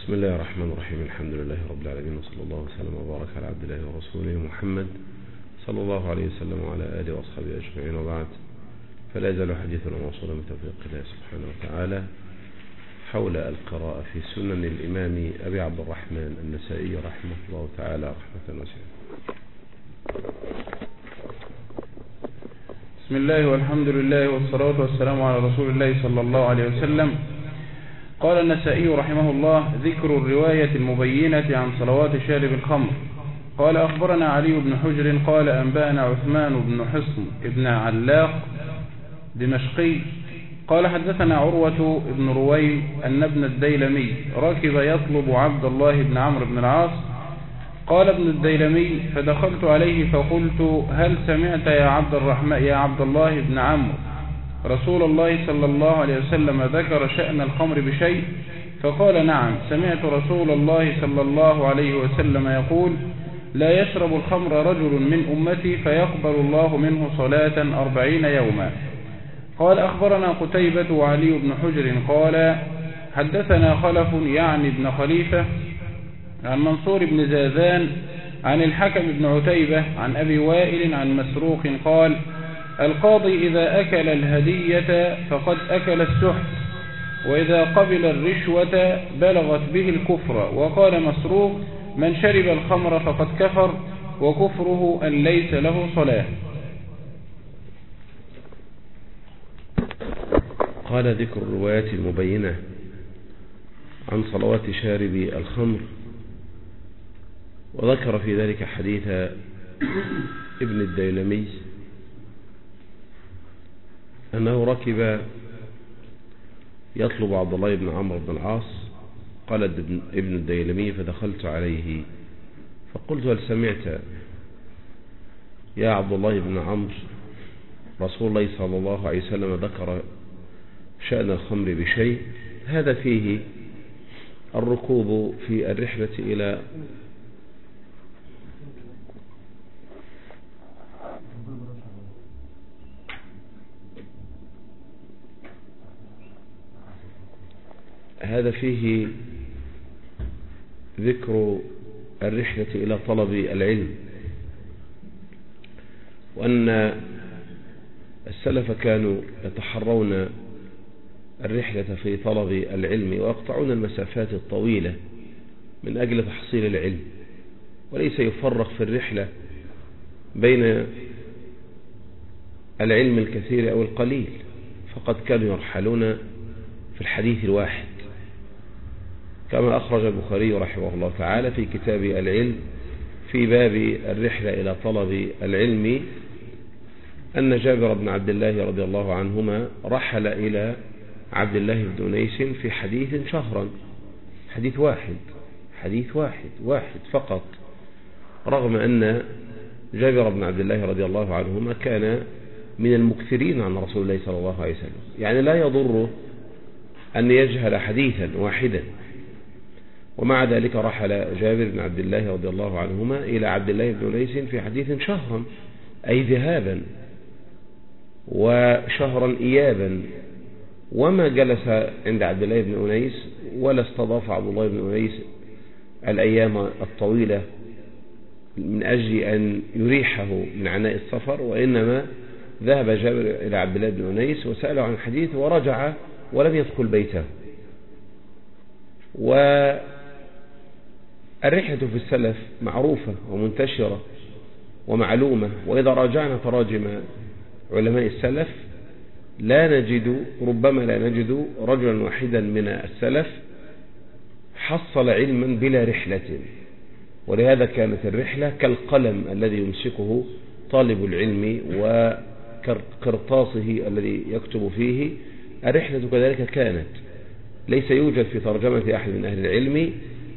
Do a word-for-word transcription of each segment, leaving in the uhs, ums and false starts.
بسم الله الرحمن الرحيم. الحمد لله رب العالمين، وصلى الله وسلم وبارك على عبد الله ورسوله محمد صلى الله عليه وسلم وعلى آله وأصحابه أجمعين، وبعد. فلا يزال حديثنا موصولا بتوفيق الله سبحانه وتعالى حول القراءة في سنن الإمام أبي عبد الرحمن النسائي رحمه الله تعالى رحمة واسعة. بسم الله والحمد لله والصلاة والسلام على رسول الله صلى الله عليه وسلم. قال النسائي رحمه الله: ذكر الرواية المبينة عن صلوات شارب الخمر. قال: أخبرنا علي بن حجر قال: أنبأنا عثمان بن حصن ابن علاق دمشقي قال: حدثنا عروة بن رويم أن ابن الديلمي ركب يطلب عبد الله بن عمرو بن العاص. قال ابن الديلمي: فدخلت عليه فقلت: هل سمعت يا عبد الرحمن يا عبد الله بن عمرو رسول الله صلى الله عليه وسلم ذكر شأن الخمر بشيء؟ فقال: نعم، سمعت رسول الله صلى الله عليه وسلم يقول: لا يشرب الخمر رجل من أمتي فيقبل الله منه صلاة أربعين يوما. قال: أخبرنا قتيبة وعلي بن حجر قال: حدثنا خلف يعني ابن خليفة عن منصور بن زازان عن الحكم بن عتيبة عن أبي وائل عن مسروق قال: القاضي إذا أكل الهدية فقد أكل السحت، وإذا قبل الرشوة بلغت به الكفر. وقال مسروق: من شرب الخمر فقد كفر، وكفره أن ليس له صلاة. قال: ذكر الروايات المبينة عن صلوات شارب الخمر، وذكر في ذلك حديث ابن الديلمي أنه ركب يطلب عبد الله بن عمرو بن العاص. قال ابن الديلمي: فدخلت عليه فقلت: هل سمعت يا عبد الله بن عمرو رسول الله صلى الله عليه وسلم ذكر شأن الخمر بشيء؟ هذا فيه الركوب في الرحلة إلى هذا فيه ذكر الرحلة إلى طلب العلم، وأن السلف كانوا يتحرون الرحلة في طلب العلم ويقطعون المسافات الطويلة من أجل تحصيل العلم، وليس يفرق في الرحلة بين العلم الكثير أو القليل، فقد كانوا يرحلون في الحديث الواحد، كما أخرج البخاري رحمه الله تعالى في كتاب العلم في باب الرحلة إلى طلب العلم أن جابر بن عبد الله رضي الله عنهما رحل إلى عبد الله بن أنيس في حديث شهرا، حديث واحد حديث واحد واحد فقط، رغم أن جابر بن عبد الله رضي الله عنهما كان من المكثرين عن رسول الله صلى الله عليه وسلم. يعني لا يضره أن يجهل حديثا واحدا، ومع ذلك رحل جابر بن عبد الله رضي الله عنهما إلى عبد الله بن أنيس في حديث شهرا، أي ذهابا، وشهرا إيابا، وما جلس عند عبد الله بن أنيس ولا استضاف عبد الله بن أنيس الأيام الطويلة من أجل أن يريحه من عناء السفر، وإنما ذهب جابر إلى عبد الله بن أنيس وسأله عن حديث ورجع ولم يدخل بيته. والرحلة في السلف معروفة ومنتشرة ومعلومة، وإذا راجعنا تراجم علماء السلف لا نجد ربما لا نجد رجلا واحدا من السلف حصل علما بلا رحلة. ولهذا كانت الرحلة كالقلم الذي يمسكه طالب العلم وكرطاسه الذي يكتب فيه، الرحلة كذلك كانت. ليس يوجد في ترجمة أحد من أهل العلم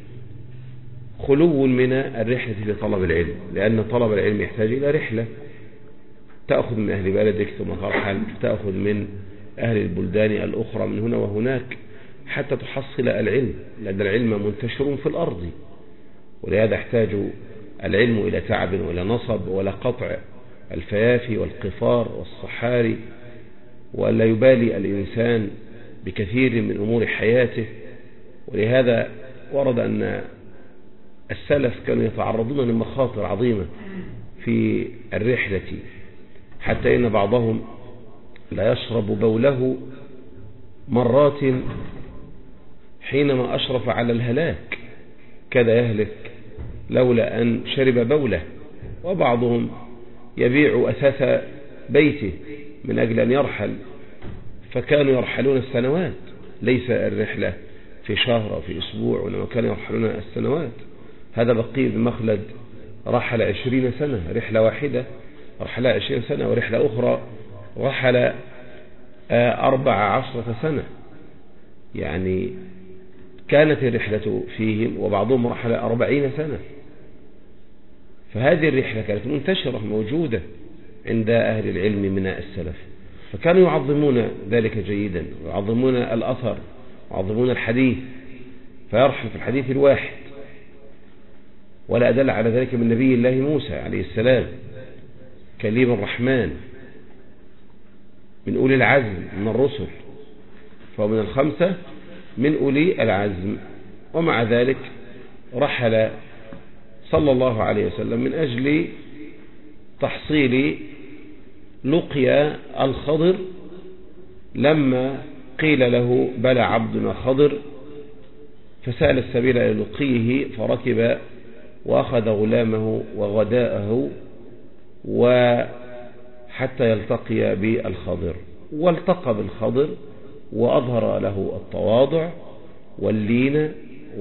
خلو من الرحلة في طلب العلم، لأن طلب العلم يحتاج إلى رحلة، تأخذ من أهل بلدك ثم ترحل، تأخذ من أهل البلدان الأخرى من هنا وهناك حتى تحصل العلم، لأن العلم منتشر في الأرض. ولهذا يحتاج العلم إلى تعب ولا نصب ولا قطع الفيافي والقفار والصحاري، ولا يبالي الإنسان بكثير من أمور حياته. ولهذا ورد أن السلف كانوا يتعرضون لمخاطر عظيمة في الرحلة، حتى إن بعضهم لا يشرب بوله مرات حينما أشرف على الهلاك، كاد يهلك لولا أن شرب بوله. وبعضهم يبيع أثاث بيته من أجل أن يرحل، فكانوا يرحلون السنوات، ليس الرحلة في شهر أو في أسبوع، وإنما كانوا يرحلون السنوات. هذا بقي بن مخلد رحل عشرين سنة، رحلة واحدة رحل عشرين سنة، ورحلة أخرى رحل أربع عشرة سنة. يعني كانت الرحلة فيهم، وبعضهم رحل أربعين سنة. فهذه الرحلة كانت منتشرة موجودة عند أهل العلم من السلف، فكانوا يعظمون ذلك جيدا، ويعظمون الأثر، ويعظمون الحديث، فيرحل في الحديث الواحد. ولا أدل على ذلك من نبي الله موسى عليه السلام كليم الرحمن من أولي العزم من الرسل، فهو من الخمسة من أولي العزم. ومع ذلك رحل صلى الله عليه وسلم من أجل تحصيل لقيا الخضر، لما قيل له بلى عبدنا خضر، فسأل السبيل إلى لقيه، فركب وأخذ غلامه وغداءه وحتى يلتقي بالخضر. والتقى بالخضر وأظهر له التواضع واللين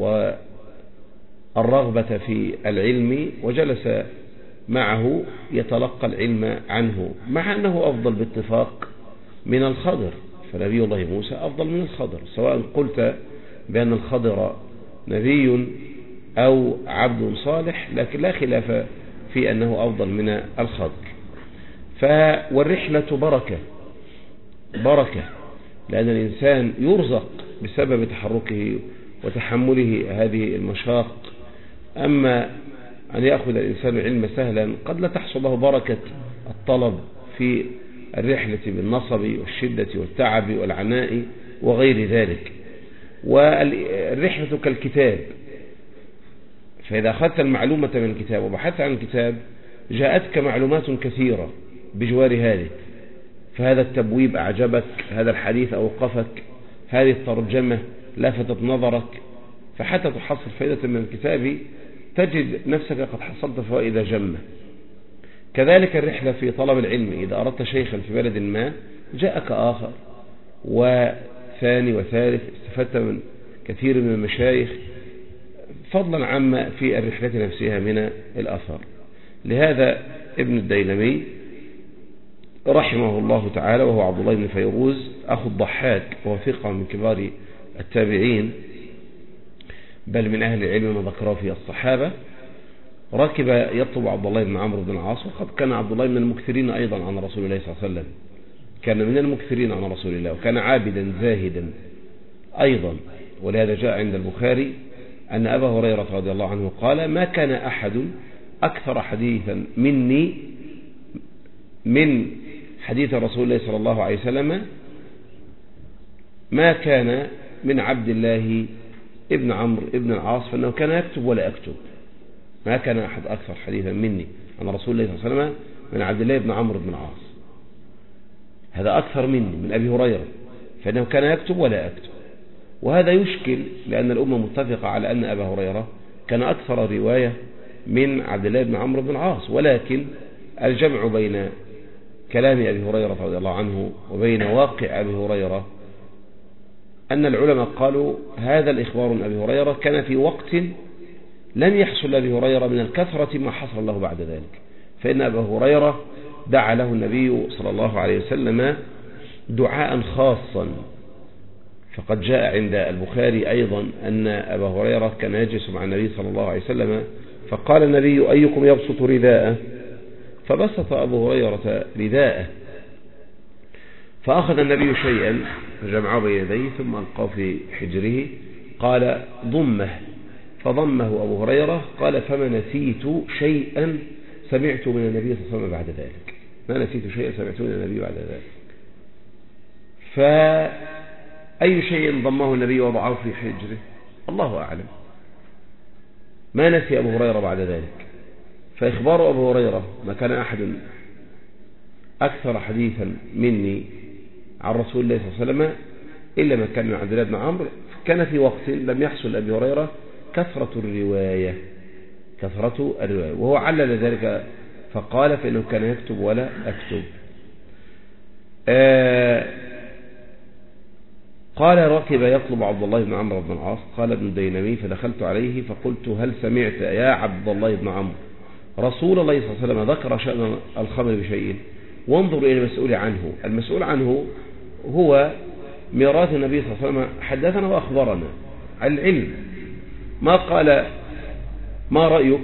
والرغبة في العلم، وجلس معه يتلقى العلم عنه، مع أنه أفضل باتفاق من الخضر. فنبي الله موسى أفضل من الخضر، سواء قلت بأن الخضر نبي أو عبد صالح، لكن لا خلاف في أنه أفضل من الخضر. والرحلة بركة بركة، لأن الإنسان يرزق بسبب تحركه وتحمله هذه المشاق. أما أن يأخذ الإنسان العلم سهلا، قد لا تحصل له بركة الطلب في الرحلة بالنصب والشدة والتعب والعناء وغير ذلك. والرحلة كالكتاب، فإذا أخذت المعلومة من الكتاب وبحثت عن الكتاب، جاءتك معلومات كثيرة بجوار هذه، فهذا التبويب أعجبك، هذا الحديث أوقفك، هذه الترجمة لفتت نظرك، فحتى تحصل فائدة من الكتاب تجد نفسك قد حصلت فوائد جمة. كذلك الرحلة في طلب العلم، إذا أردت شيخا في بلد ما، جاءك آخر وثاني وثالث، استفدت من كثير من المشايخ، فضلا عما في الرحلة نفسها من الأثر. لهذا ابن الديلمي رحمه الله تعالى، وهو عبد الله بن فيروز أخو الضحاك، وهو ثقة من كبار التابعين، بل من أهل العلم ما ذكره في الصحابة، ركب يطلب عبد الله بن عمرو بن العاص، وقد كان عبد الله من المكثرين أيضا عن رسول الله صلى الله عليه وسلم، كان من المكثرين عن رسول الله، وكان عابدا زاهدا أيضا. ولهذا جاء عند البخاري أن أبا هريرة رضي الله عنه قال: ما كان أحد أكثر حديثا مني من حديث رسول الله صلى الله عليه وسلم ما كان من عبد الله ابن عمرو ابن العاص، فإنه كان يكتب ولا أكتب. ما كان أحد أكثر حديثا مني عن رسول الله صلى الله عليه وسلم من عبد الله ابن عمرو بن العاص، هذا أكثر مني من أبي هريرة، فإنه كان يكتب ولا أكتب. وهذا يشكل، لأن الأمة متفقة على أن أبا هريرة كان أكثر رواية من عبد الله بن عمرو بن العاص، ولكن الجمع بين كلام أبي هريرة رضي الله عنه وبين واقع أبي هريرة أن العلماء قالوا هذا الإخبار من أبي هريرة كان في وقت لم يحصل لأبي هريرة من الكثرة ما حصل له بعد ذلك، فإن أبا هريرة دعا له النبي صلى الله عليه وسلم دعاء خاصا. فقد جاء عند البخاري أيضا أن أبا هريرة كان يجلس مع النبي صلى الله عليه وسلم، فقال النبي: أيكم يبسط رداءه؟ فبسط أبو هريرة رداءه، فأخذ النبي شيئا فجمعه بين يديه ثم ألقاه في حجره، قال: ضمه، فضمه أبو هريرة، قال: فما نسيت شيئا سمعت من النبي صلى الله عليه وسلم بعد ذلك، ما نسيت شيئا سمعت من النبي بعد ذلك. فأي شيء ضمه النبي وضعه في حجره الله أعلم، ما نسي أبو هريرة بعد ذلك. فإخبار أبو هريرة ما كان أحد أكثر حديثا مني عن رسول الله صلى الله عليه وسلم إلا ما كان من عبد الله بن عمرو. كان في وقت لم يحصل أبي هريرة كثرة الرواية كثرة الرواية وهو علل ذلك فقال فإنه كان يكتب ولا أكتب. آه قال ركب يطلب عبد الله بن عمرو بن العاص. قال ابن دينمي فدخلت عليه فقلت هل سمعت يا عبد الله بن عمرو رسول الله صلى الله عليه وسلم ذكر شأن الخمر بشيء؟ وانظر إلى المسؤول عنه. المسؤول عنه هو ميراث النبي صلى الله عليه وسلم حدثنا وأخبرنا عن العلم. ما قال ما رأيك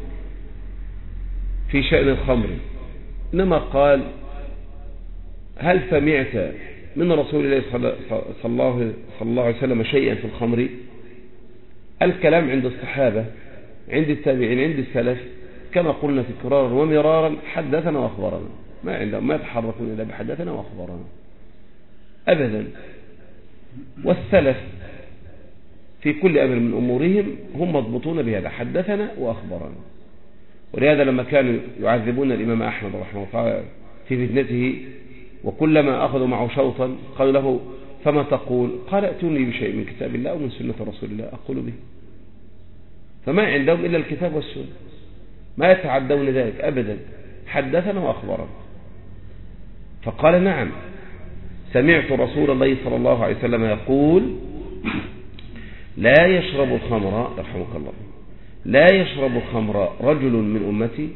في شأن الخمر، إنما قال هل سمعت من رسول الله صلى الله عليه وسلم شيئا في الخمر؟ الكلام عند الصحابة عند التابعين عند السلف كما قلنا تكرارا ومرارا حدثنا وأخبرنا، ما عندهم ما يتحركون إلا بحدثنا وأخبرنا أبدا. والسلف في كل أمر من أمورهم هم مضبوطون بهذا حدثنا وأخبرنا. ولهذا لما كانوا يعذبون الإمام أحمد رحمه الله في فتنته وكلما أخذوا معه شوطا قالوا له فما تقول؟ قال ائتوني بشيء من كتاب الله ومن سنة رسول الله أقول به. فما عندهم إلا الكتاب والسنة، ما يتعدون ذلك أبدا، حدثنا وأخبرنا. فقال نعم سمعت رسول الله صلى الله عليه وسلم يقول لا يشرب الخمر رحمك الله لا يشرب الخمر رجل من أمتي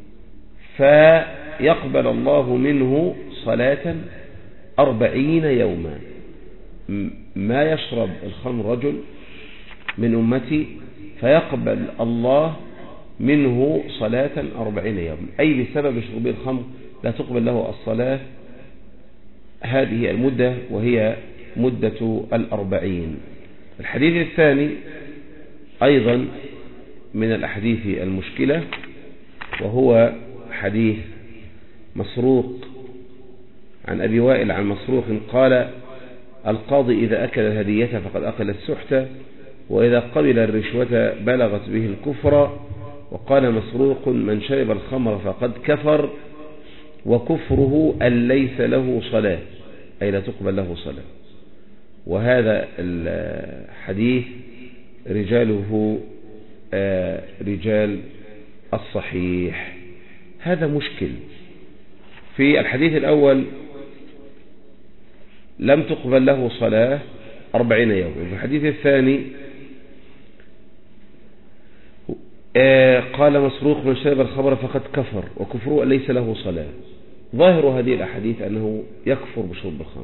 فيقبل الله منه صلاة أربعين يوما. ما يشرب الخمر رجل من أمتي فيقبل الله منه صلاة أربعين يوما، أي بسبب شرب الخمر لا تقبل له الصلاة هذه المدة وهي مدة الأربعين. الحديث الثاني أيضا من الأحاديث المشكلة وهو حديث مسروق عن أبي وائل عن مسروق قال القاضي إذا أكل الهدية فقد أكل السحت وإذا قبل الرشوة بلغت به الكفر. وقال مسروق من شرب الخمر فقد كفر وكفره أن ليس له صلاة، أي لا تقبل له صلاة. وهذا الحديث رجاله رجال الصحيح. هذا مشكل. في الحديث الأول لم تقبل له صلاة أربعين يوم. في الحديث الثاني قال مسروق من شرب الخمر فقد كفر وكفره ليس له صلاة. ظاهر هذه الأحاديث أنه يكفر بشرب الخمر،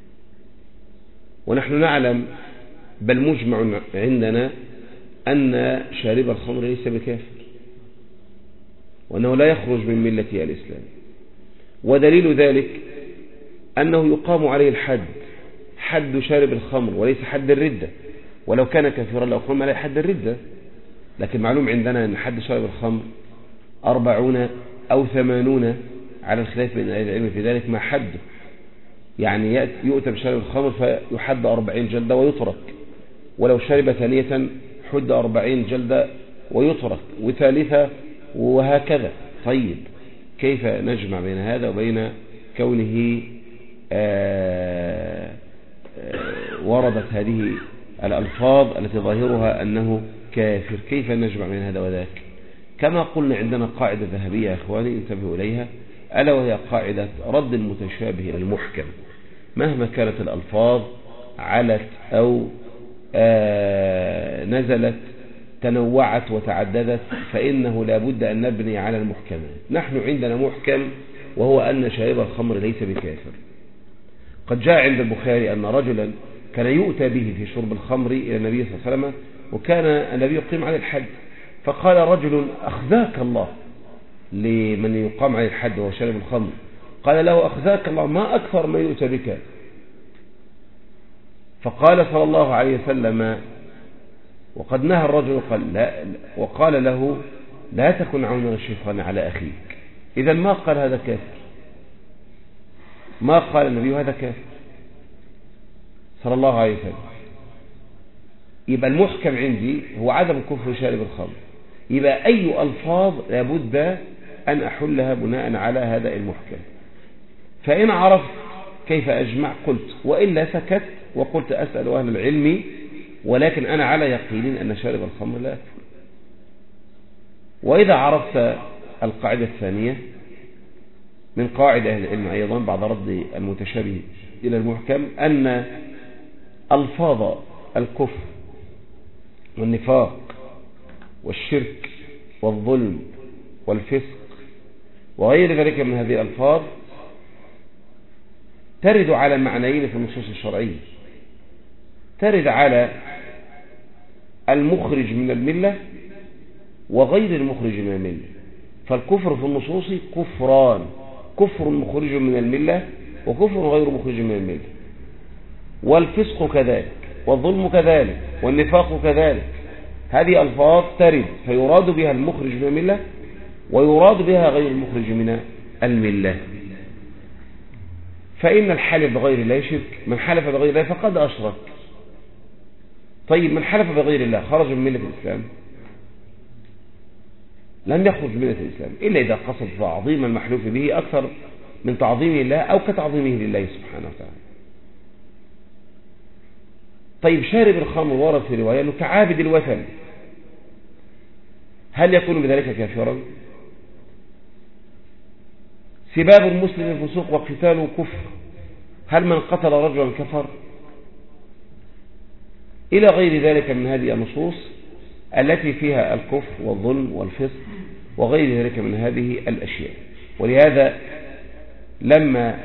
ونحن نعلم بل مجمع عندنا أن شارب الخمر ليس بكافر وأنه لا يخرج من ملة الإسلام. ودليل ذلك أنه يقام عليه الحد، حد شارب الخمر وليس حد الردة. ولو كان كافرا لو قام عليه حد الردة، لكن معلوم عندنا أن حد شارب الخمر أربعون أو ثمانون على الخلاف بين أهل العلم في ذلك ما حد، يعني يؤتى بشارب الخمر فيحد أربعين جلدة ويترك، ولو شرب ثانية حد أربعين جلدة ويترك، وثالثة وهكذا. طيب كيف نجمع بين هذا وبين كونه آآ آآ وردت هذه الألفاظ التي ظاهرها أنه كافر؟ كيف نجمع بين هذا وذاك؟ كما قلنا عندنا قاعدة ذهبية يا إخواني انتبهوا إليها، ألا وهي قاعدة رد المتشابه إلى المحكم. مهما كانت الألفاظ علت أو نزلت تنوعت وتعددت فإنه لا بد أن نبني على المحكمات. نحن عندنا محكم وهو أن شارب الخمر ليس بكافر. قد جاء عند البخاري أن رجلا كان يؤتى به في شرب الخمر إلى النبي صلى الله عليه وسلم وكان النبي يقيم عليه الحد، فقال رجل أخزاك الله لمن يقام عليه الحد وهو شارب الخمر، قال له أخزاك الله ما أكثر ما يؤتى بك. فقال صلى الله عليه وسلم وقد نهى الرجل قال لا وقال له لا تكن عونا الشيطان على أخيك. إذا ما قال هذا كافر، ما قال النبي هذا كافر صلى الله عليه وسلم. يبقى المحكم عندي هو عدم كفر شارب الخمر. يبقى أي ألفاظ لابد أن أحلها بناء على هذا المحكم. فإن عرفت كيف أجمع قلت، وإلا سكت وقلت أسأل أهل العلم، ولكن أنا على يقين أن شارب الخمر لا يكفر. وإذا عرفت القاعدة الثانية من قواعد أهل العلم أيضا بعد رد المتشابه إلى المحكم، أن ألفاظ الكفر والنفاق والشرك والظلم والفسق وغير ذلك من هذه الألفاظ ترد على معنيين في النصوص الشرعية. ترد على المخرج من الملة وغير المخرج من الملة. فالكفر في النصوص كفران: كفر مخرج من الملة وكفر غير مخرج من الملة. والفسق كذلك، والظلم كذلك، والنفاق كذلك. هذه ألفاظ ترد فيراد بها المخرج من الملة ويراد بها غير المخرج من الملة. فإن الحلف بغير الله شرك، من حلف بغير الله فقد أشرك. طيب من حلف بغير الله خرج من ملة الإسلام؟ لم يخرج من ملة الإسلام إلا إذا قصد تعظيم المحلوف به أكثر من تعظيم الله أو كتعظيمه لله سبحانه وتعالى. طيب شارب الخمر ورد في رواية أنه كعابد الوثن، هل يكون بذلك كافرا؟ سباب المسلم فسوق وقتاله كفر، هل من قتل رجلا كفر؟ إلى غير ذلك من هذه النصوص التي فيها الكفر والظلم والفسق وغير ذلك من هذه الأشياء. ولهذا لما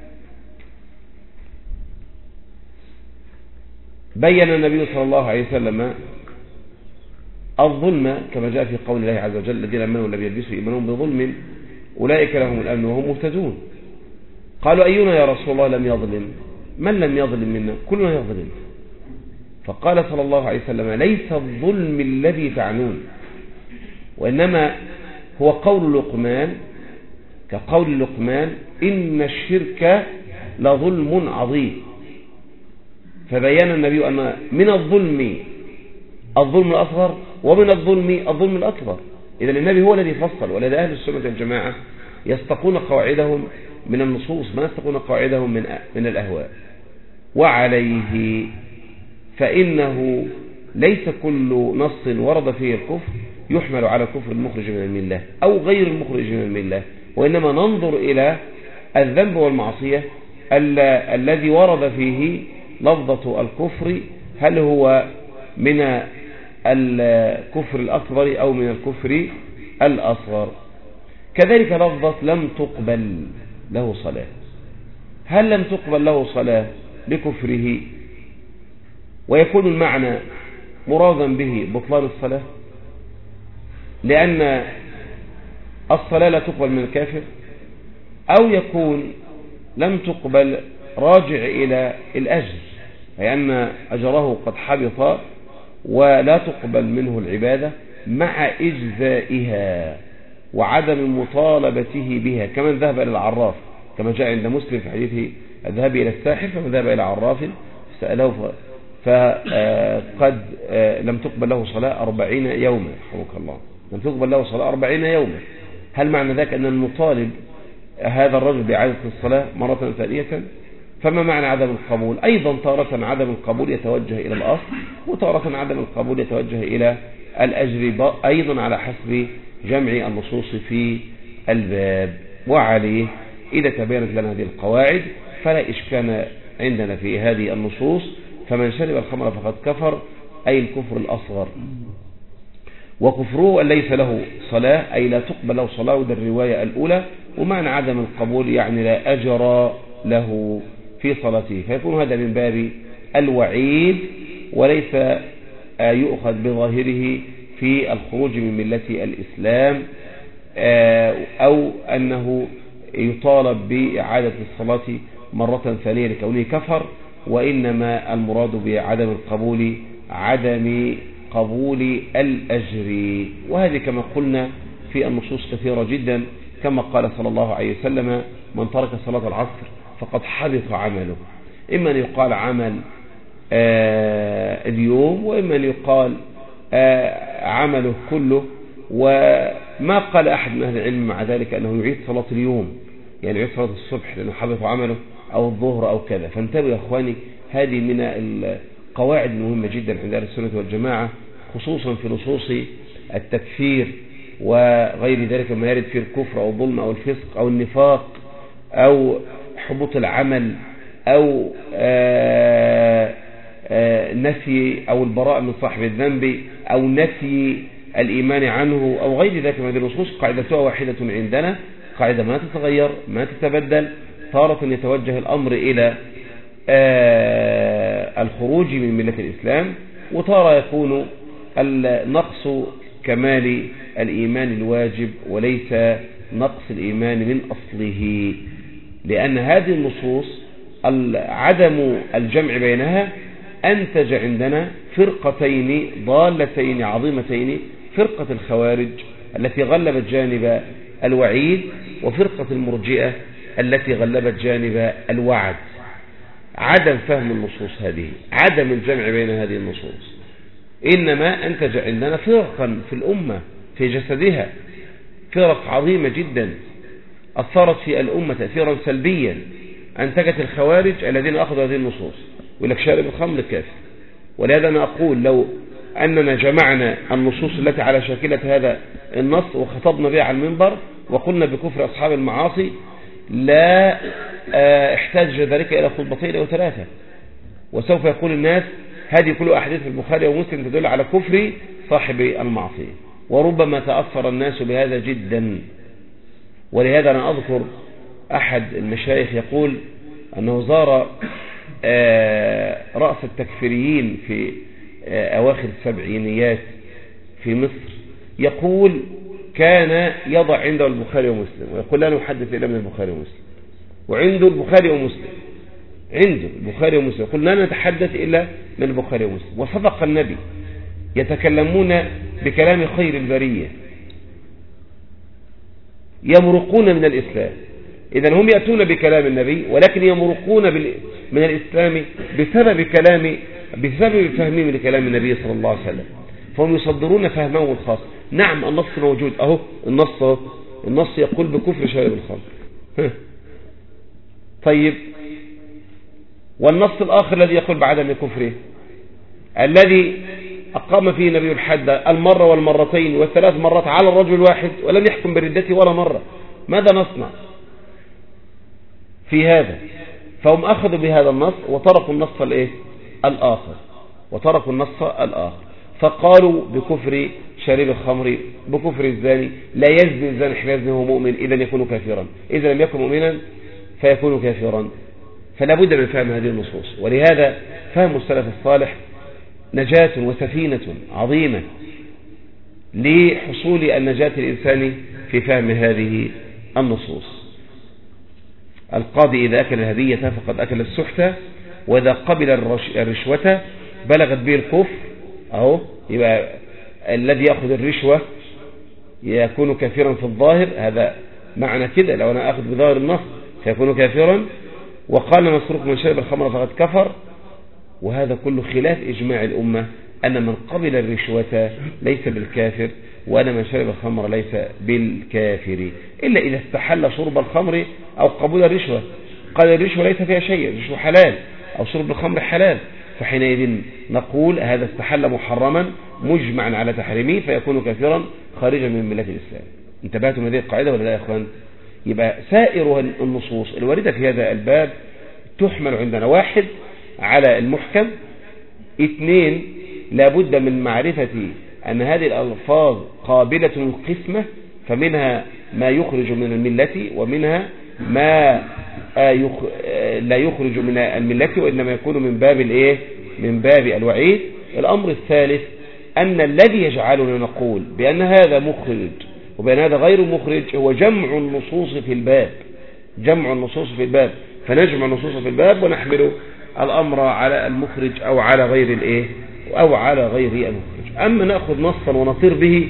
بين النبي صلى الله عليه وسلم الظلم كما جاء في قول الله عز وجل: الذين آمنوا ولم يلبسوا إيمانهم بظلم أولئك لهم الأمن وهم مهتدون. قالوا: أينا يا رسول الله لم يظلم؟ من لم يظلم منا؟ كلنا يظلم. فقال صلى الله عليه وسلم: ليس الظلم الذي تعنون، وإنما هو قول لقمان كقول لقمان: إن الشرك لظلم عظيم. فبين النبي أن من الظلم الظلم الأصغر ومن الظلم الظلم الأكبر. إذا النبي هو الذي فصل. ولذا أهل السنة والجماعة يستقون قواعدهم من النصوص ما يستقون قواعدهم من من الأهواء. وعليه فإنه ليس كل نص ورد فيه الكفر يحمل على كفر المخرج من الملة أو غير المخرج من الملة، وإنما ننظر إلى الذنب والمعصية الذي ورد فيه لفظة الكفر، هل هو من الكفر الأكبر أو من الكفر الأصغر. كذلك لفظة لم تقبل له صلاة، هل لم تقبل له صلاة لكفره ويكون المعنى مرادا به بطلان الصلاة لأن الصلاة لا تقبل من الكافر، أو يكون لم تقبل راجع إلى الأجر، لأن أجره قد حبط ولا تقبل منه العبادة مع إجزائها وعدم مطالبته بها، كمن ذهب إلى العراف كما جاء عند مسلم في حديثه: الذهاب إلى الساحر فمن ذهب إلى عراف سأله فقد لم تقبل له صلاة أربعين يوما. رحمك الله، لم تقبل له صلاة أربعين يوما. هل معنى ذلك أن المطالب هذا الرجل بإعادة الصلاة مرة ثانية؟ فما معنى عدم القبول؟ أيضا تارة عدم القبول يتوجه إلى الأصل، وتارة عدم القبول يتوجه إلى الأجر، أيضا على حسب جمع النصوص في الباب. وعليه إذا تبينت لنا هذه القواعد فلا إشكال عندنا في هذه النصوص. فمن شرب الخمر فقد كفر، أي الكفر الأصغر. وكفره أن ليس له صلاة، أي لا تقبل له صلاة، وده الرواية الأولى. ومعنى عدم القبول يعني لا أجر له في صلاته، فيكون هذا من باب الوعيد وليس يؤخذ بظاهره في الخروج من ملة الإسلام أو أنه يطالب بإعادة الصلاة مرة ثانية لكونه كفر، وإنما المراد بعدم القبول عدم قبول الأجر. وهذه كما قلنا في النصوص كثيرة جدا، كما قال صلى الله عليه وسلم: من ترك صلاة العصر فقد حبط عمله. إما أن يقال عمل آه اليوم، وإما أن يقال آه عمله كله وما قال أحد من أهل العلم مع ذلك أنه يعيد صلاة اليوم، يعني يعيد صلاة الصبح لأنه حبط عمله أو الظهر أو كذا. فانتبهوا يا أخواني، هذه من القواعد المهمة جدا عند أهل السنة والجماعة، خصوصا في نصوص التكفير وغير ذلك ما يرد في الكفر أو الظلم أو الفسق أو النفاق أو حبوط العمل أو آآ آآ نفي أو البراءة من صاحب الذنب أو نفي الإيمان عنه أو غير ذلك من هذه النصوص. قاعدتها واحدة عندنا، قاعدة ما تتغير ما تتبدل. تارة يتوجه الأمر إلى الخروج من ملة الإسلام، وتارة يكون النقص كمال الإيمان الواجب وليس نقص الإيمان من أصله، لأن هذه النصوص عدم الجمع بينها أنتج عندنا فرقتين ضالتين عظيمتين: فرقة الخوارج التي غلبت جانب الوعيد، وفرقة المرجئة التي غلبت جانب الوعد. عدم فهم النصوص هذه، عدم الجمع بين هذه النصوص، إنما أنتج عندنا فرقا في الأمة في جسدها، فرق عظيمة جدا أثرت في الأمة تأثيرا سلبيا. أنتجت الخوارج الذين أخذوا هذه النصوص يقول لك شارب الخمر كافر. ولهذا أنا أقول لو أننا جمعنا النصوص التي على شاكلة هذا النص وخطبنا بها على المنبر وقلنا بكفر أصحاب المعاصي لا احتاج ذلك إلى خطبتين أو ثلاثة، وسوف يقول الناس هذه كل أحاديث في البخاري ومسلم تدل على كفر صاحب المعصية، وربما تأثر الناس بهذا جدا. ولهذا أنا أذكر أحد المشايخ يقول أنه زار رأس التكفيريين في أواخر السبعينيات في مصر، يقول كان يضع عنده البخاري ومسلم ويقول لا نحدث إلا من البخاري ومسلم، وعنده البخاري ومسلم، عنده البخاري ومسلم، يقول لا نتحدث إلا من البخاري ومسلم. وصدق النبي، يتكلمون بكلام خير البرية، يمرقون من الإسلام. إذن هم يأتون بكلام النبي ولكن يمرقون من الإسلام بسبب كلام بسبب فهمهم لكلام النبي صلى الله عليه وسلم، فهم يصدرون فهمهم الخاص. نعم النص موجود أهو، النص أهو، النص يقول بكفر شارب الخمر. طيب والنص الآخر الذي يقول بعدم كفره، الذي أقام فيه النبي الحد المرة والمرتين والثلاث مرات على الرجل الواحد ولم يحكم بردته ولا مرة، ماذا نصنع في هذا؟ فهم أخذوا بهذا النص وتركوا النص الإيه؟ الآخر، وتركوا النص الآخر، فقالوا بكفر شارب الخمر، بكفر الزاني، لا يزني الزاني حين يزني وهو مؤمن إذا يكون كافرا، إذا لم يكن مؤمنا فيكون كافرا. فلا بد من فهم هذه النصوص. ولهذا فهم السلف الصالح نجاة وسفينة عظيمة لحصول النجاة الإنساني في فهم هذه النصوص. القاضي إذا أكل الهدية فقد أكل السحتة، وإذا قبل الرشوة بلغت به الكفر. أهو يبقى الذي يأخذ الرشوة يكون كافرا في الظاهر، هذا معنى كده، لو أنا أخذ بظاهر النص فيكون كافرا. وقال مسروق من شرب الخمر فقد كفر، وهذا كله خلاف إجماع الأمة أن من قبل الرشوة ليس بالكافر، وأن من شرب الخمر ليس بالكافر، إلا إذا استحل شرب الخمر أو قبول الرشوة. قال الرشوة ليس فيها شيء، الرشوة حلال أو شرب الخمر حلال، فحينئذ نقول هذا استحل محرما مجمعا على تحريمه فيكون كافرا خارجا من ملة الإسلام. انتبهتم هذه القاعدة ولا لا يا أخوان؟ يبقى سائر النصوص الواردة في هذا الباب تحمل عندنا: واحد على المحكم، اثنين لابد من معرفة أن هذه الألفاظ قابلة للقسمة، فمنها ما يخرج من الملة ومنها ما لا يخرج من الملة وإنما يكون من باب الإيه؟ من باب الوعيد. الأمر الثالث أن الذي يجعلنا نقول بأن هذا مخرج وبأن هذا غير مخرج هو جمع النصوص في الباب، جمع النصوص في الباب، فنجمع النصوص في الباب ونحمل الأمر على المخرج أو على غير الإيه؟ أو على غير المخرج. أما نأخذ نصا ونطير به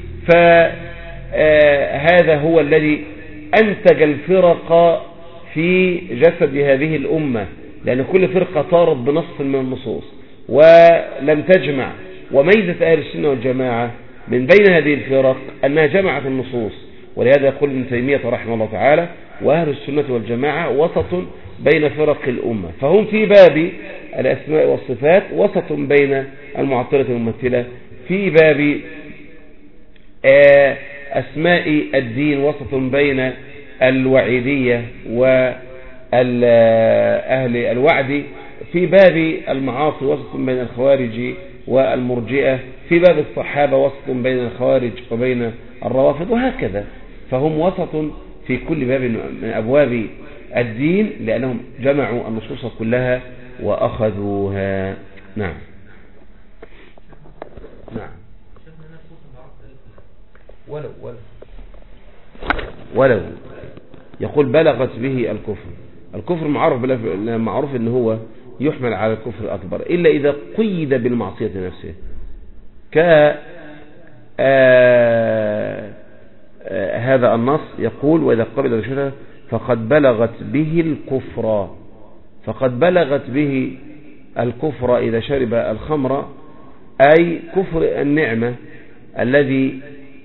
فهذا هو الذي أنتج الفرق في جسد هذه الأمة، لأن كل فرقة طارت بنص من النصوص ولم تجمع. وميزة أهل السنة والجماعة من بين هذه الفرق أنها جمعت النصوص، ولهذا يقول ابن تيمية رحمه الله تعالى: وأهل السنة والجماعة وسط بين فرق الأمة. فهم في باب الأسماء والصفات وسط بين المعطلة والممثلة، في باب أسماء الدين وسط بين الوعيدية وأهل الوعد، في باب المعاصي وسط بين الخوارج والمرجئة، في باب الصحابة وسط بين الخوارج وبين الروافض، وهكذا. فهم وسط في كل باب من أبواب الدين، لأنهم جمعوا النصوص كلها وأخذوها. نعم نعم ولو ولو ولو يقول بلغت به الكفر. الكفر معروف معروف ان هو يحمل على الكفر الأكبر إلا إذا قيد بالمعصية نفسها، ك هذا النص يقول: وإذا قبل رشوته فقد بلغت به الكفر. فقد بلغت به الكفر إذا شرب الخمر، أي كفر النعمة الذي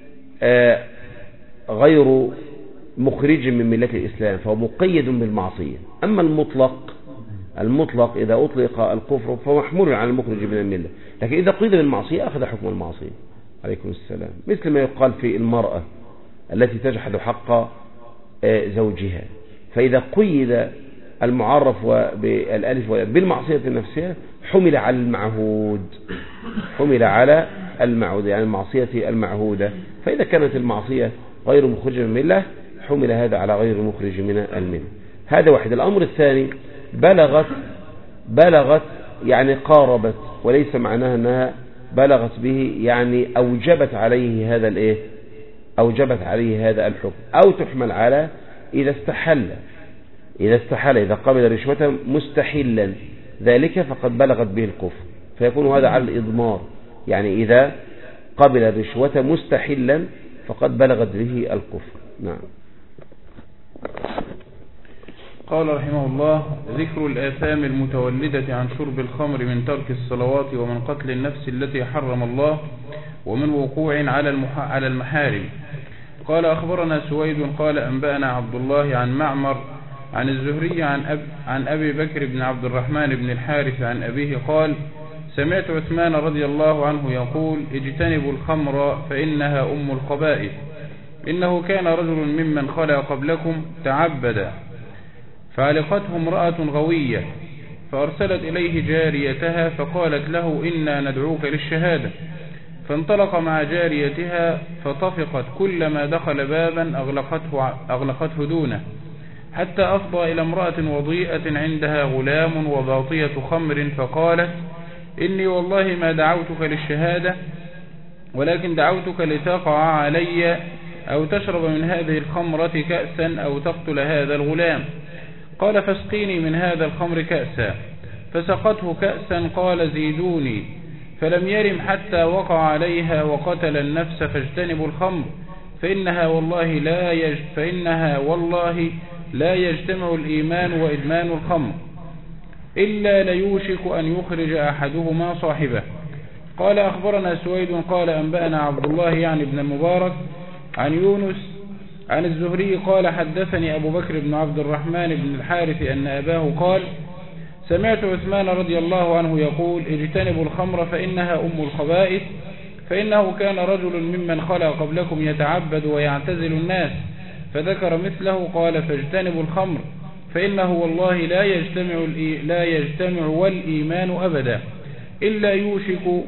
غير مخرج من ملة الإسلام، فهو مقيد بالمعصية. أما المطلق المطلق إذا أطلق الكفر فهو محمول على المخرج من الملة، لكن إذا قيد بالمعصية أخذ حكم المعصية. عليكم السلام. مثل ما يقال في المرأة التي تجحد حق زوجها، فإذا قيد المعرف بالالف بالمعصية نفسها حمل على المعهود، حمل على المعهود يعني المعصية المعهودة. فإذا كانت المعصية غير مخرج من الملة حمل هذا على غير مخرج من الملة. هذا واحد. الأمر الثاني: بلغت بلغت يعني قاربت، وليس معناها أنها بلغت به يعني أوجبت عليه هذا الإيه أوجبت عليه هذا الحكم، أو تحمل على إذا استحل إذا استحل إذا قبل رشوة مستحلا ذلك فقد بلغت به الكفر، فيكون هذا على الإضمار، يعني إذا قبل الرشوة مستحلا فقد بلغت به الكفر. نعم. قال رحمه الله: ذكر الآثام المتولدة عن شرب الخمر من ترك الصلوات ومن قتل النفس التي حرم الله ومن وقوع على على المحارم. قال: أخبرنا سويد قال أنبأنا عبد الله عن معمر عن الزهري عن, أب عن أبي بكر بن عبد الرحمن بن الحارث عن أبيه قال: سمعت عثمان رضي الله عنه يقول: اجتنبوا الخمر فإنها أم الخبائث، إنه كان رجل ممن خلا قبلكم تعبد فعلقته امرأة غوية فأرسلت إليه جاريتها فقالت له: إنا ندعوك للشهادة. فانطلق مع جاريتها فطفقت كلما دخل بابا أغلقته, أغلقته دونه، حتى أفضى إلى امرأة وضيئة عندها غلام وباطية خمر فقالت: إني والله ما دعوتك للشهادة، ولكن دعوتك لتقع علي أو تشرب من هذه الخمرة كأسا أو تقتل هذا الغلام. قال: فاسقيني من هذا الخمر كأسا. فسقته كأسا. قال: زيدوني. فلم يرم حتى وقع عليها وقتل النفس. فاجتنبوا الخمر فإنها والله لا يج... فإنها والله لا يجتمع الإيمان وإدمان الخمر إلا ليوشك أن يخرج أحدهما صاحبه. قال: أخبرنا سويد قال أنبأنا عبد الله يعني ابن المبارك عن يونس عن الزهري قال: حدثني أبو بكر بن عبد الرحمن بن الحارث أن أباه قال: سمعت عثمان رضي الله عنه يقول: اجتنبوا الخمر فإنها أم الخبائث، فإنه كان رجل ممن خلا قبلكم يتعبد ويعتزل الناس، فذكر مثله. قال: فاجتنبوا الخمر فإنه والله لا يجتمع, لا يجتمع والإيمان أبدا إلا يوشك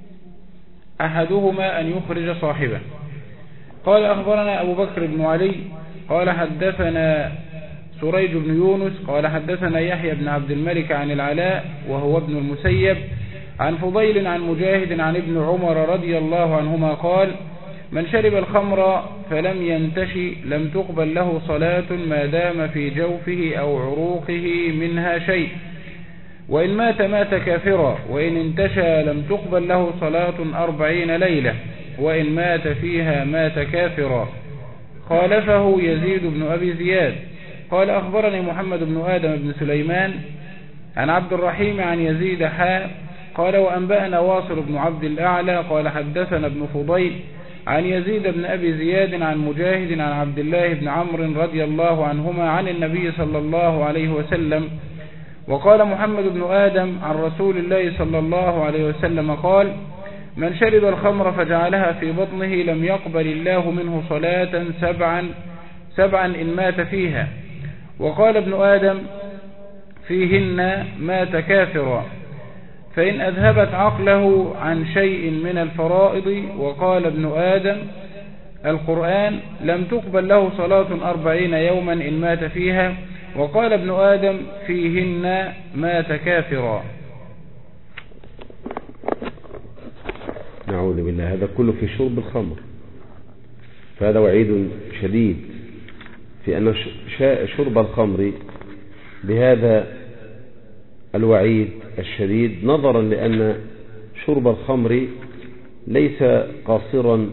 أحدهما أن يخرج صاحبه. قال: أخبرنا أبو بكر بن علي قال حدثنا سريج بن يونس قال حدثنا يحيى بن عبد الملك عن العلاء وهو ابن المسيب عن فضيل عن مجاهد عن ابن عمر رضي الله عنهما قال: من شرب الخمر فلم ينتشي لم تقبل له صلاة ما دام في جوفه أو عروقه منها شيء، وإن مات مات كافرا، وإن انتشى لم تقبل له صلاة أربعين ليلة، وإن مات فيها مات كافرا. خالفه يزيد بن أبي زياد. قال: أخبرني محمد بن آدم بن سليمان عن عبد الرحيم عن يزيد حاء قال وأنبأنا واصل بن عبد الأعلى قال حدثنا ابن فضيل عن يزيد بن أبي زياد عن مجاهد عن عبد الله بن عمرو رضي الله عنهما عن النبي صلى الله عليه وسلم. وقال محمد بن آدم عن رسول الله صلى الله عليه وسلم قال من شرب الخمر فجعلها في بطنه لم يقبل الله منه صلاة سبعا سبعا إن مات فيها. وقال ابن آدم فيهن مات كافرا فإن أذهبت عقله عن شيء من الفرائض. وقال ابن آدم القرآن لم تقبل له صلاة أربعين يوما إن مات فيها. وقال ابن آدم فيهن مات كافرا. نعوذ بالله. هذا كله في شرب الخمر، فهذا وعيد شديد في أن شرب الخمر بهذا الوعيد الشديد، نظرا لأن شرب الخمر ليس قاصرا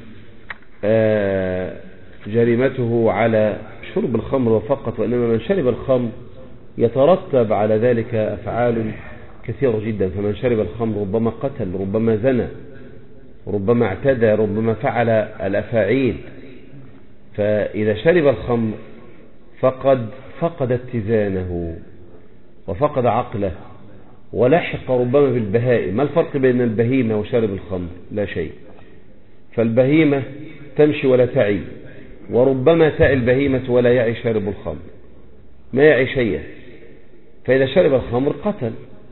جريمته على شرب الخمر فقط، وإنما من شرب الخمر يترتب على ذلك أفعال كثيرة جدا. فمن شرب الخمر ربما قتل، ربما زنى، ربما اعتدى، ربما فعل الأفاعيل. فإذا شرب الخمر فقد فقد اتزانه وفقد عقله ولحق ربما بالبهائم. ما الفرق بين البهيمة وشارب الخمر؟ لا شيء. فالبهيمة تمشي ولا تعي، وربما تعي البهيمة ولا يعي شارب الخمر، ما يعي شيئا. فإذا شرب الخمر قتل.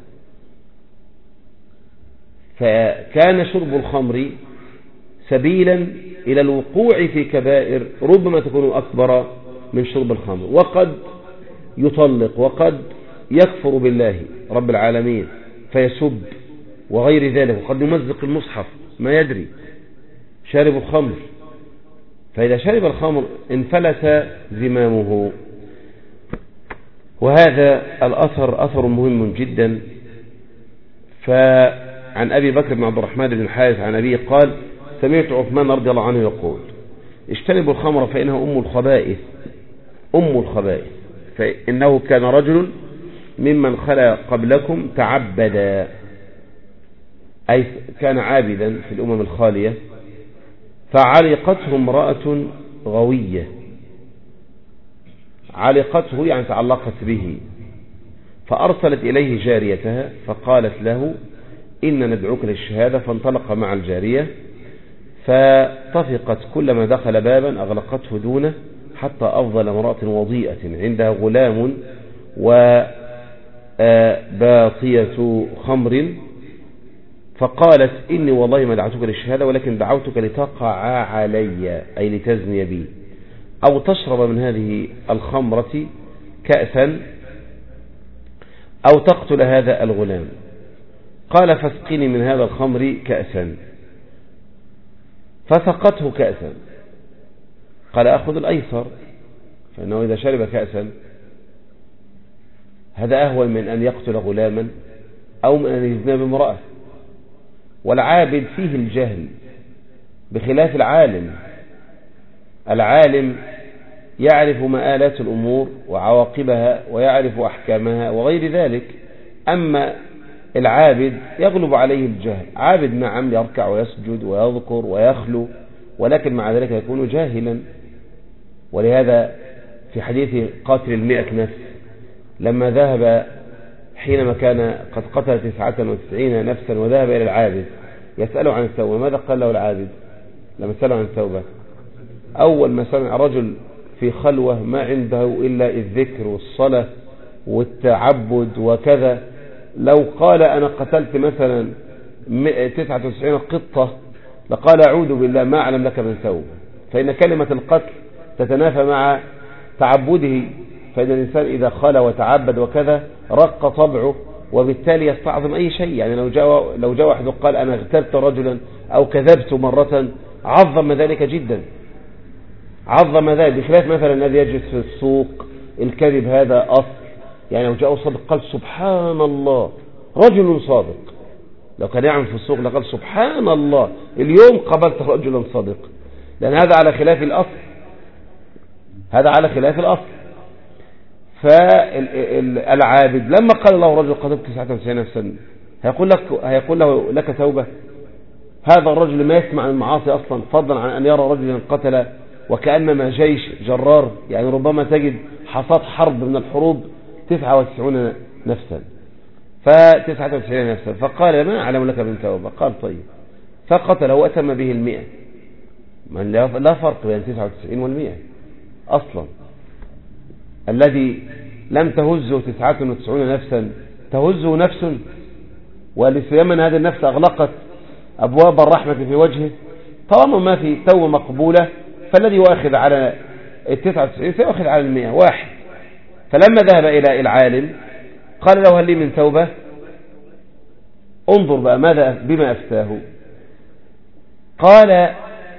فكان شرب الخمر سبيلا إلى الوقوع في كبائر ربما تكون أكبر من شرب الخمر، وقد يطلق، وقد يكفر بالله رب العالمين فيسب وغير ذلك، وقد يمزق المصحف ما يدري شارب الخمر. فإذا شرب الخمر انفلت زمامه. وهذا الأثر أثر مهم جدا. فعن أبي بكر بن عبد الرحمن بن الحارث عن أبيه قال سمعت عثمان رضي الله عنه يقول اجتنبوا الخمر فإنها أم الخبائث، أم الخبائث. فإنه كان رجل ممن خلا قبلكم تعبدا، أي كان عابدا في الأمم الخالية، فعلقته امرأة غوية. علقته يعني تعلقت به، فأرسلت إليه جاريتها فقالت له إن ندعوك للشهادة. فانطلق مع الجارية فطفقت، كلما دخل بابا أغلقته دونه، حتى أفضل امرأة وضيئة عندها غلام وباطية خمر، فقالت إني والله ما دعوتك للشهادة ولكن دعوتك لتقع علي، أي لتزني بي، أو تشرب من هذه الخمرة كأسا، أو تقتل هذا الغلام. قال فاسقني من هذا الخمر كأسا، فسقته كأسا. قال أخذ الأيسر، فإنه إذا شرب كأسا هذا أهون من أن يقتل غلاما أو من أن يزنى بامرأة. والعابد فيه الجهل بخلاف العالم. العالم يعرف مآلات الأمور وعواقبها ويعرف أحكامها وغير ذلك، أما العابد يغلب عليه الجهل. عابد نعم يركع ويسجد ويذكر ويخلو، ولكن مع ذلك يكون جاهلا. ولهذا في حديث قاتل المئة نفس لما ذهب حينما كان قد قتل تسعة وتسعين نفسا وذهب إلى العابد يسأله عن التوبة، ماذا قال له العابد لما سأله عن التوبة؟ أول ما سمع رجل في خلوة ما عنده إلا الذكر والصلاة والتعبد وكذا، لو قال أنا قتلت مثلا تسعة وتسعين قطة لقال أعوذ بالله ما أعلم لك من توبة. فإن كلمة القتل تتنافى مع تعبده. فإن الإنسان إذا خلى وتعبد وكذا رق طبعه، وبالتالي يستعظم أي شيء. يعني لو جاء لو جاء واحد وقال أنا اغتبت رجلا أو كذبت مرة عظم ذلك جدا، عظم ذلك، بخلاف مثلا الذي يجلس في السوق. الكذب هذا أصل. يعني لو جاء صادق قال سبحان الله، رجل صادق. لو كان يعمل في السوق لقال سبحان الله اليوم قبلت رجلا صادق، لأن هذا على خلاف الأصل، هذا على خلاف الأصل. فالعابد لما قال الله رجل قتلت تسعة وتسعين نفسا هيقول لك هيقول له لك توبة؟ هذا الرجل ما يسمع عن المعاصي أصلا، فضلا عن أن يرى رجلا قتل وكأنما جيش جرار، يعني ربما تجد حصاد حرب من الحروب تسعة وتسعين نفسا، فتسعة وتسعين نفسا، فقال ما أعلم لك من توبة. قال طيب، فقتله وأتم به المئة. من لا فرق بين تسعة وتسعين والمئة أصلا. الذي لم تهزه تسعة وتسعين نفسا تهزه نفس، ولسيما هذه النفس أغلقت أبواب الرحمة في وجهه. طالما ما في توبة مقبولة فالذي واخذ على التسعة وتسعين سيأخذ على المئة واحد. فلما ذهب إلى العالم قال له هل لي من توبة؟ انظر بقى ماذا بما أفتاه. قال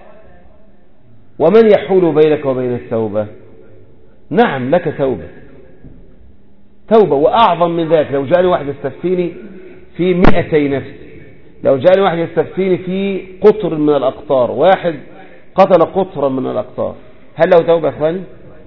ومن يحول بينك وبين التوبة؟ نعم لك توبة، توبة وأعظم من ذلك. لو جاءني واحد يستفتيني في مئتي نفس، لو جاءني واحد يستفتيني في قطر من الأقطار، واحد قتل قطرا من الأقطار، هل له توبة يا أخواني؟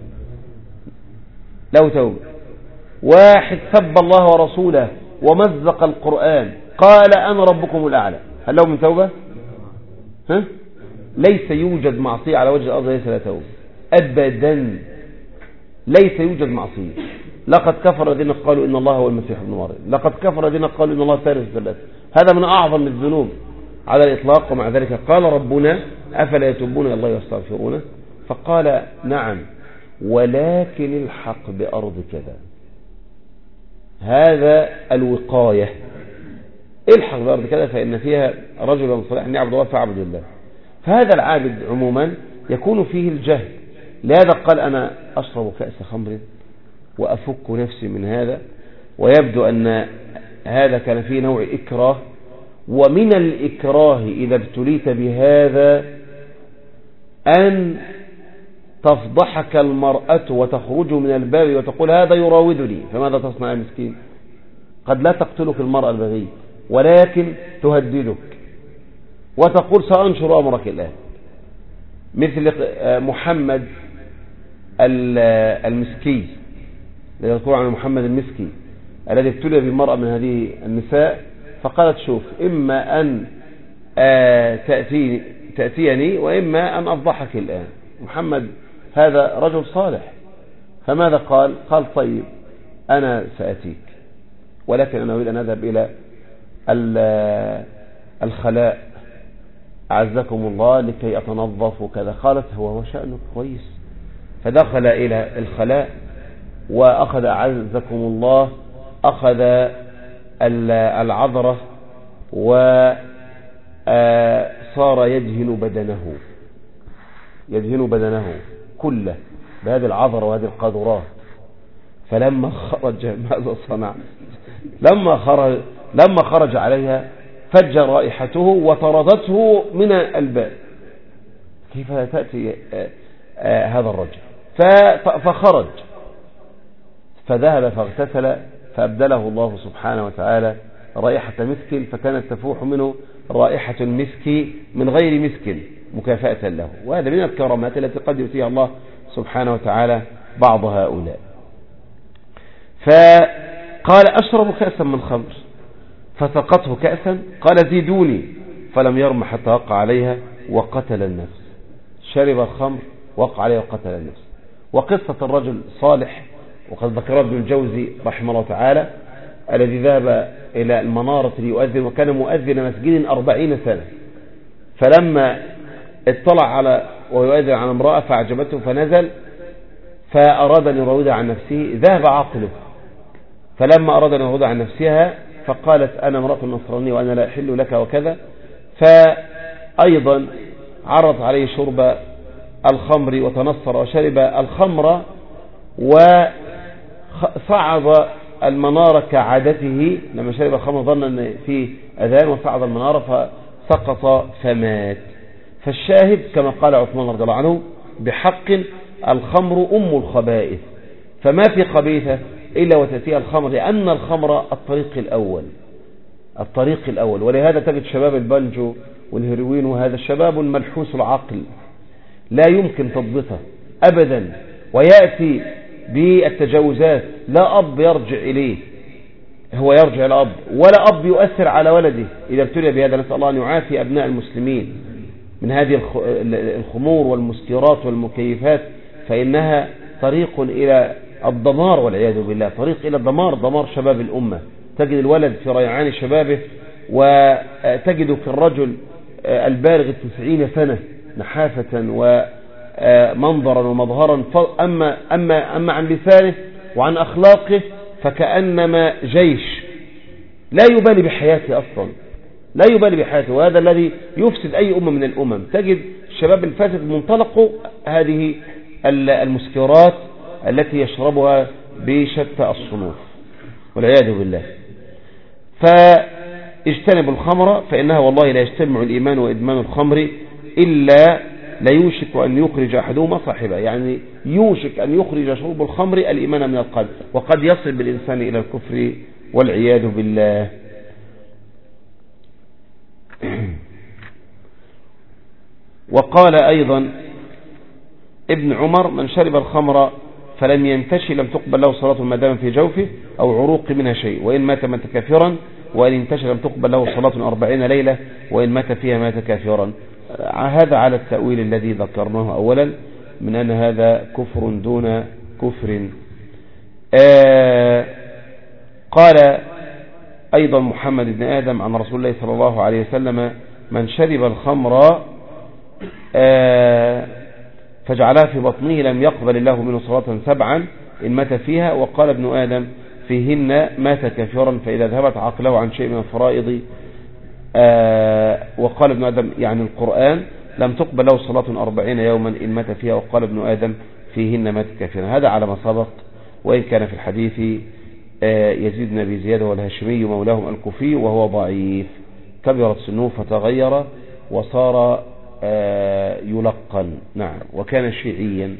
له توبة. واحد سب الله ورسوله ومزق القرآن قال أنا ربكم الأعلى، هل له من توبة؟ ها؟ ليس يوجد معصية على وجه الأرض ليس له توبة أبدا، ليس يوجد معصية. لقد كفر الذين قالوا إن الله هو المسيح ابن مريم، لقد كفر الذين قالوا إن الله ثالث ثلاثة. هذا من أعظم الذنوب على الإطلاق. ومع ذلك قال ربنا أفلا يتوبون إلى الله ويستغفرونه؟ فقال نعم ولكن الحق بأرض كذا. هذا الوقاية، الحق بأرض كذا فإن فيها رجلا صالحا يعبد الله فاعبد الله. فهذا العابد عموما يكون فيه الجهل، لهذا قال أنا أشرب كأس خمر وأفك نفسي من هذا. ويبدو أن هذا كان فيه نوع إكراه، ومن الإكراه إذا ابتليت بهذا أن تفضحك المرأة وتخرج من الباب وتقول هذا يراودني، فماذا تصنع يا مسكين؟ قد لا تقتلك المرأة البغي ولكن تهددك وتقول سأنشر أمرك الآن. مثل محمد المسكي الذي يذكر عن محمد المسكي الذي ابتلي بمرأة من هذه النساء، فقالت شوف إما أن تأتيني, تأتيني وإما أن أفضحك الآن. محمد هذا رجل صالح، فماذا قال؟ قال طيب أنا سأتيك، ولكن أنا أريد أن أذهب إلى الخلاء أعزكم الله لكي أتنظف وكذا. قالت هو هو شأنك كويس. فدخل إلى الخلاء وأخذ أعزكم الله أخذ العذرة وصار يدهن بدنه يدهن بدنه كله بهذه العذرة وهذه القاذورات. فلما خرج ماذا صنع؟ لما خرج لما خرج عليها فج رائحته وطردته من الباب. كيف تأتي آآ آآ هذا الرجل؟ فخرج فذهب فاغتسل فأبدله الله سبحانه وتعالى رائحة مسك، فكانت تفوح منه رائحة المسك من غير مسك مكافأة له. وهذا من الكرامات التي قد يؤتيها الله سبحانه وتعالى بعض هؤلاء. فقال أشرب كأسا من خمر، فسقته كأسا قال زيدوني، فلم يرم حتى وقع عليها وقتل النفس. شرب الخمر وقع عليها وقتل النفس. وقصة الرجل صالح وقد ذكر ابن الجوزي رحمه الله تعالى الذي ذهب إلى المنارة ليؤذن، وكان مؤذن مسجد أربعين سنة، فلما اطلع على ويؤذن عن امرأة فأعجبته فنزل فأراد أن يراودها عن نفسه، ذهب عقله. فلما أراد أن يراودها عن نفسها فقالت أنا امرأة نصرانية وأنا لا أحل لك وكذا، فأيضا عرض عليه شرب الخمر وتنصر وشرب الخمر وصعد المنارة كعادته. لما شرب الخمر ظن أن فيه أذان وصعد المنارة فسقط فمات. فالشاهد كما قال عثمان رضي الله عنه بحق الخمر أم الخبائث، فما في خبيثة إلا وتأتيها الخمر، لأن الخمر الطريق الأول الطريق الأول ولهذا تجد شباب البنجو والهيروين وهذا الشباب ملحوس العقل لا يمكن تضبطه أبدا، ويأتي بالتجاوزات لا أب يرجع إليه هو يرجع الأب، ولا أب يؤثر على ولده إذا ابتلي بهذا. نسأل الله أن يعافي أبناء المسلمين من هذه الخمور والمسكرات والمكيفات، فإنها طريق إلى الدمار والعياذ بالله، طريق إلى الدمار، دمار شباب الأمة. تجد الولد في ريعان شبابه، وتجد في الرجل البالغ التسعين سنة نحافة ومنظرا ومظهرا، أما, أما, أما عن لسانه وعن أخلاقه فكأنما جيش، لا يبالي بحياته أصلا، لا يبالي بحياته. وهذا الذي يفسد أي أمة من الأمم. تجد الشباب الفاسد منطلق هذه المسكرات التي يشربها بشتى الصنوف والعياذ بالله. فاجتنبوا الخمر فإنها والله لا يجتمع الإيمان وإدمان الخمر إلا لا يوشك أن يخرج أحدهما صاحبه، يعني يوشك أن يخرج شرب الخمر الإيمان من القلب، وقد يصل بالإنسان إلى الكفر والعياذ بالله. وقال أيضا ابن عمر: من شرب الخمر فلم ينتشي لم تقبل له صلاة ما دام في جوفه أو عروق منها شيء، وإن مات مات كافرا، وإن انتشى لم تقبل له صلاة أربعين ليلة، وإن مات فيها مات كافرا. هذا على التأويل الذي ذكرناه أولا من أن هذا كفر دون كفر. آه قال أيضا محمد بن آدم عن رسول الله صلى الله عليه وسلم: من شرب الخمر آه فجعلها في بطنه لم يقبل الله منه صلاة سبعا إن مات فيها. وقال ابن آدم: فيهن مات كافرا، فإذا ذهبت عقله عن شيء من الفرائض. آه وقال ابن آدم يعني القرآن: لم تقبل له صلاة أربعين يوما إن مات فيها. وقال ابن آدم: فيهن مات كافرا. هذا على ما سبق، وإن كان في الحديث آه يزيد بن أبي زياد والهاشمي مولاهم الكوفي وهو ضعيف، كبرت سنوه فتغير وصار آه يلقن. نعم، وكان شيعيا.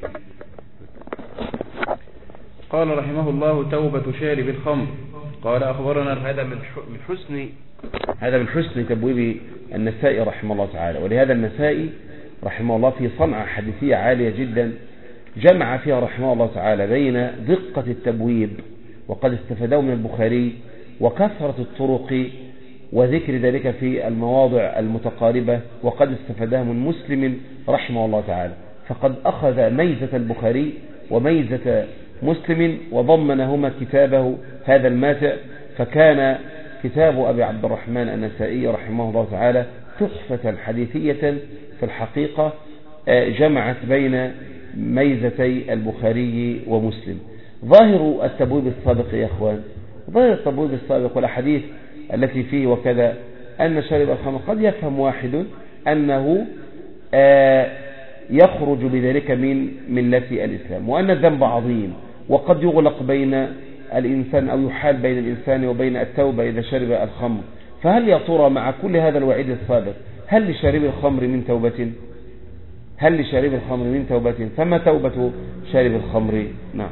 قال رحمه الله: توبة شارب الخمر. قال أخبرنا هذا من حسن هذا من حسن تبويب النسائي رحمه الله تعالى. ولهذا النسائي رحمه الله في صنعة حديثية عالية جدا جمع فيها رحمه الله تعالى بين دقة التبويب، وقد استفادوا من البخاري، وكثرة الطرق وذكر ذلك في المواضع المتقاربة، وقد استفادها من مسلم رحمه الله تعالى. فقد أخذ ميزة البخاري وميزة مسلم وضمنهما كتابه هذا الماتع، فكان كتاب أبي عبد الرحمن النسائي رحمه الله تعالى تحفة حديثية في الحقيقة، جمعت بين ميزتي البخاري ومسلم. ظاهر التبويب السابق يا أخوان، ظاهر التبويب السابق والأحاديث التي فيه وكذا، أن شارب الخمر قد يفهم واحد أنه يخرج بذلك من ملة الإسلام، وأن الذنب عظيم، وقد يغلق بين الإنسان أو يحال بين الإنسان وبين التوبة إذا شرب الخمر. فهل يا ترى مع كل هذا الوعيد السابق هل لشارب الخمر من توبة؟ هل لشارب الخمر من توبة؟ فما توبة شارب الخمر؟ نعم.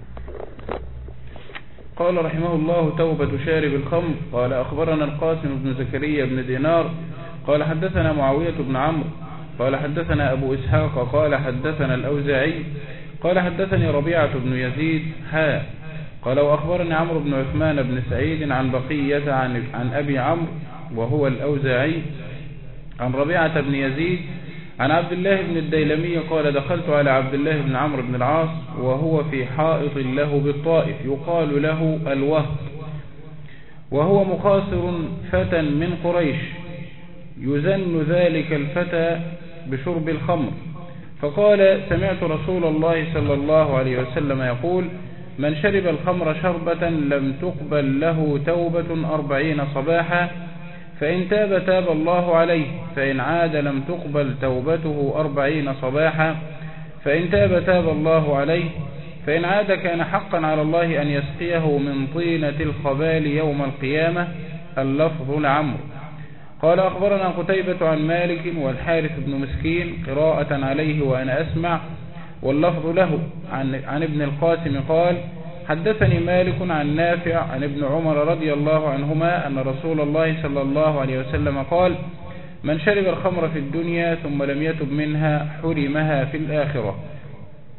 قال رحمه الله: توبة شارب الخمر. قال أخبرنا القاسم بن زكريا بن دينار قال حدثنا معاوية بن عمرو قال حدثنا أبو إسحاق قال حدثنا الأوزاعي قال حدثني ربيعة بن يزيد حاء قال وأخبرني عمرو بن عثمان بن سعيد عن بقية عن, عن أبي عمرو وهو الأوزاعي عن ربيعة بن يزيد عن عبد الله بن الديلمي قال: دخلت على عبد الله بن عمرو بن العاص وهو في حائط له بالطائف يقال له الوهب، وهو مخاصر فتى من قريش، يزن ذلك الفتى بشرب الخمر. فقال: سمعت رسول الله صلى الله عليه وسلم يقول: من شرب الخمر شربة لم تقبل له توبة أربعين صباحا، فإن تاب تاب الله عليه، فإن عاد لم تقبل توبته أربعين صباحا، فإن تاب تاب الله عليه، فإن عاد كان حقا على الله أن يسقيه من طينة الخبال يوم القيامة. اللفظ لعمرو. قال أخبرنا قتيبة عن مالك والحارث بن مسكين قراءة عليه وأنا أسمع، واللفظ له. عن, عن ابن القاسم قال: حدثني مالك عن نافع عن ابن عمر رضي الله عنهما أن رسول الله صلى الله عليه وسلم قال: من شرب الخمر في الدنيا ثم لم يتب منها حرمها في الآخرة.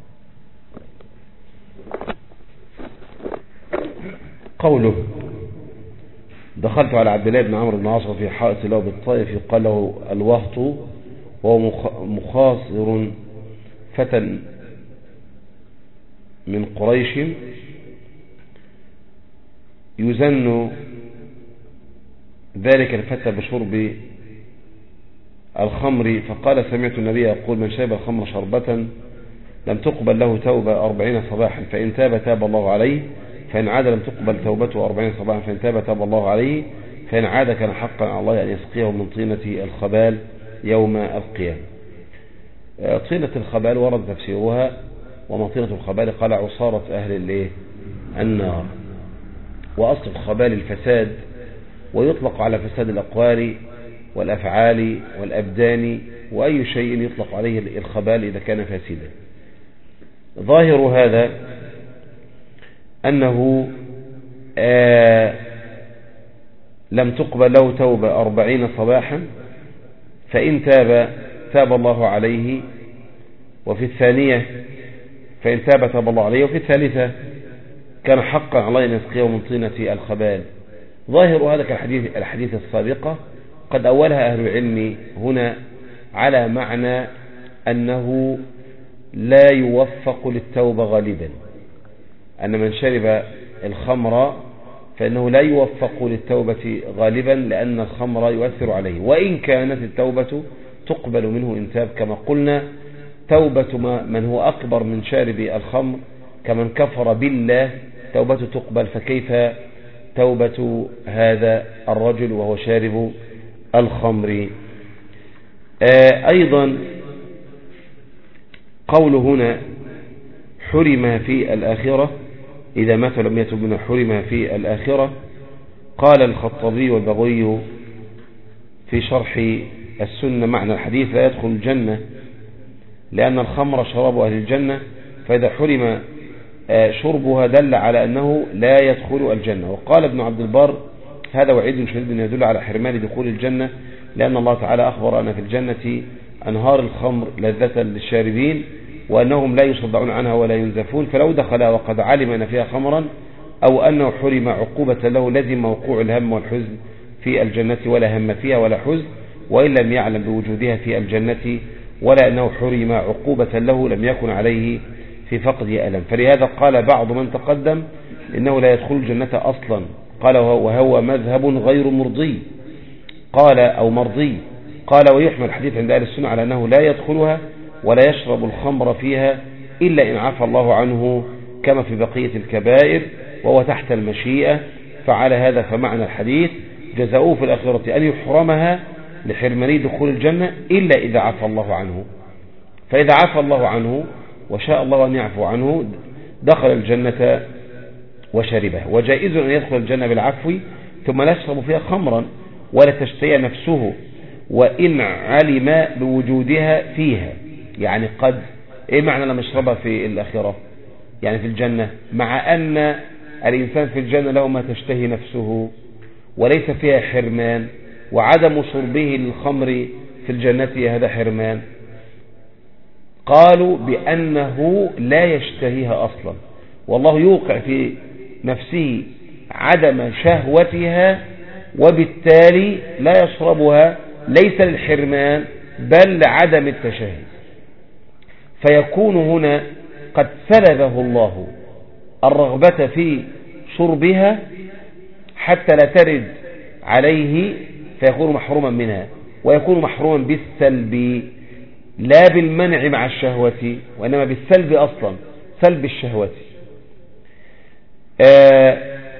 قوله دخلت على عبد الله بن عمرو بن عاص في حائط له بالطائف يقال له الوهط، وهو مخاصر فتى من قريش يزن ذلك الفتى بشرب الخمر، فقال سمعت النبي يقول من شرب الخمر شربة لم تقبل له توبة أربعين صباحا، فإن تاب تاب الله عليه، فإن عاد لم تقبل توبته أربعين صباحا، فإن تاب تاب الله عليه، فإن عاد كان حقا على الله أن يسقيه من طينة الخبال يوم القيامة. طينة الخبال ورد تفسيرها وما طينة الخبال قال عصارة أهل الايه النار، وأصل الخبال الفساد، ويطلق على فساد الأقوال والأفعال والأبدان، وأي شيء يطلق عليه الخبال إذا كان فاسدا. ظاهر هذا أنه آه لم تقبل له توبة أربعين صباحا، فإن تاب تاب الله عليه، وفي الثانية فإن تاب تاب الله عليه، وفي الثالثة كان حقا على الله أن يسقيه من طينة الخبال. ظاهر هذا كالحديث الحديث السابقة قد أولها أهل العلم هنا على معنى أنه لا يوفق للتوبة غالبا، أن من شرب الخمر فإنه لا يوفق للتوبة غالبا، لأن الخمر يؤثر عليه، وإن كانت التوبة تقبل منه إن تاب، كما قلنا توبة من هو أكبر من شارب الخمر كمن كفر بالله توبته تقبل، فكيف توبة هذا الرجل وهو شارب الخمر؟ أيضا قول هنا حرم في الآخرة، إذا مات لم يتب من حرم في الآخرة. قال الخطابي والبغوي في شرح السنة معنى الحديث لا يدخل الجنة لأن الخمر شراب أهل الجنة، فإذا حرم شربها دل على أنه لا يدخل الجنة. وقال ابن عبد البر هذا وعيد شديد يدل على حرمان دخول الجنة، لأن الله تعالى أخبر أن في الجنة أنهار الخمر لذة للشاربين، وأنهم لا يصدعون عنها ولا ينزفون، فلو دخلها وقد علم أن فيها خمرا أو أنه حرم عقوبة له لزم وقوع الهم والحزن في الجنة، ولا هم فيها ولا حزن، وإن لم يعلم بوجودها في الجنة، ولا أنه حرم عقوبة له لم يكن عليه في فقد ألم. فلهذا قال بعض من تقدم إنه لا يدخل الجنة أصلا، قال وهو مذهب غير مرضي، قال أو مرضي، قال ويحمل الحديث عند أهل السنة على أنه لا يدخلها ولا يشرب الخمر فيها إلا إن عفى الله عنه كما في بقية الكبائر، وهو تحت المشيئة. فعلى هذا فمعنى الحديث جزاؤه في الآخرة أن يحرمها لحرماني دخول الجنة إلا إذا عفى الله عنه، فإذا عفى الله عنه وشاء الله أن يعفو عنه دخل الجنة وشربها. وجائز أن يدخل الجنة بالعفو ثم لا يشرب فيها خمرا ولا تشتهي نفسه وإن علم بوجودها فيها. يعني قد إيه معنى لما يشربها في الآخرة؟ يعني في الجنة، مع أن الإنسان في الجنة له ما تشتهي نفسه وليس فيها حرمان، وعدم شربه للخمر في الجنة هذا حرمان. قالوا بأنه لا يشتهيها أصلا، والله يوقع في نفسه عدم شهوتها، وبالتالي لا يشربها ليس للحرمان بل لعدم التشهي، فيكون هنا قد سلبه الله الرغبة في شربها حتى لا ترد عليه، فيكون محروما منها، ويكون محروما بالسلب لا بالمنع مع الشهوة، وإنما بالسلب أصلا، سلب الشهوة. آه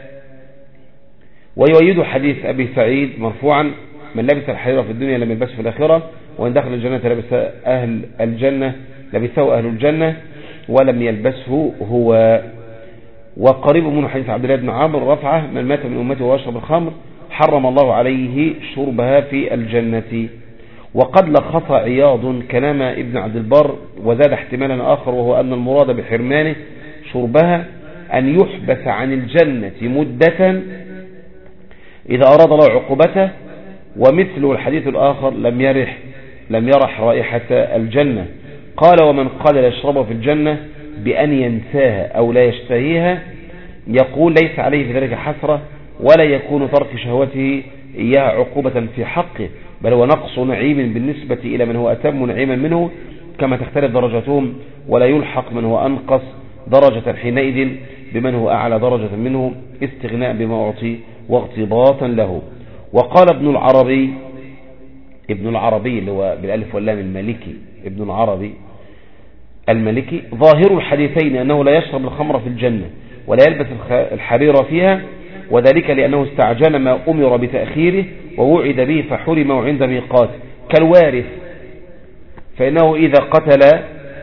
ويؤيد حديث أبي سعيد مرفوعا من لبس الحرير في الدنيا لم يلبسه في الآخرة، وإن دخل الجنة لبس أهل الجنة لبسه أهل الجنة ولم يلبسه هو. وقريب من حديث عبد الله بن عمرو رفعه من مات من أمته ويشرب الخمر حرم الله عليه شربها في الجنة. وقد لخص عياض كلام ابن عبد البر وزاد احتمالا آخر، وهو أن المراد بحرمانه شربها أن يحبس عن الجنة مدة إذا أراد الله عقوبته، ومثله الحديث الآخر لم يرح لم يرح رائحة الجنة. قال ومن قال لا يشربها في الجنة بأن ينساها أو لا يشتهيها يقول ليس عليه في ذلك حسرة ولا يكون ترك شهوته إياها عقوبة في حقه، بل هو نقص نعيم بالنسبة إلى من هو أتم نعيما منه، كما تختلف درجتهم، ولا يلحق من هو أنقص درجة حينئذ بمن هو أعلى درجة منه، استغناء بما أعطي واغتباطا له. وقال ابن العربي، ابن العربي اللي هو بالألف واللام المالكي، ابن العربي المالكي: ظاهر الحديثين أنه لا يشرب الخمر في الجنة ولا يلبس الحرير فيها، وذلك لأنه استعجل ما أمر بتأخيره ووعد به فحرم عند ميقاته، كالوارث، فإنه إذا قتل